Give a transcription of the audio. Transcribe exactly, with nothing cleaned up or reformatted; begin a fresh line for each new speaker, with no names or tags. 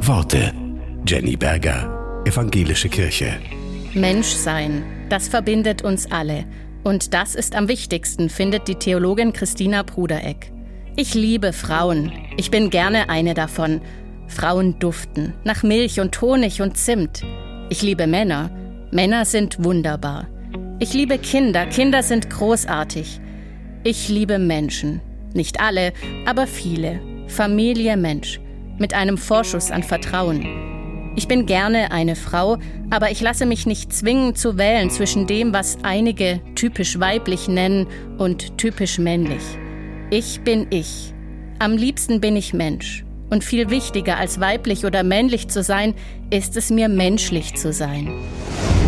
Worte. Jenny Berger, Evangelische Kirche.
Menschsein, das verbindet uns alle. Und das ist am wichtigsten, findet die Theologin Christina Brudereck. Ich liebe Frauen. Ich bin gerne eine davon. Frauen duften nach Milch und Honig und Zimt. Ich liebe Männer. Männer sind wunderbar. Ich liebe Kinder. Kinder sind großartig. Ich liebe Menschen. Nicht alle, aber viele. Familie, Mensch. Mit einem Vorschuss an Vertrauen. Ich bin gerne eine Frau, aber ich lasse mich nicht zwingen zu wählen zwischen dem, was einige typisch weiblich nennen und typisch männlich. Ich bin ich. Am liebsten bin ich Mensch. Und viel wichtiger als weiblich oder männlich zu sein, ist es mir, menschlich zu sein.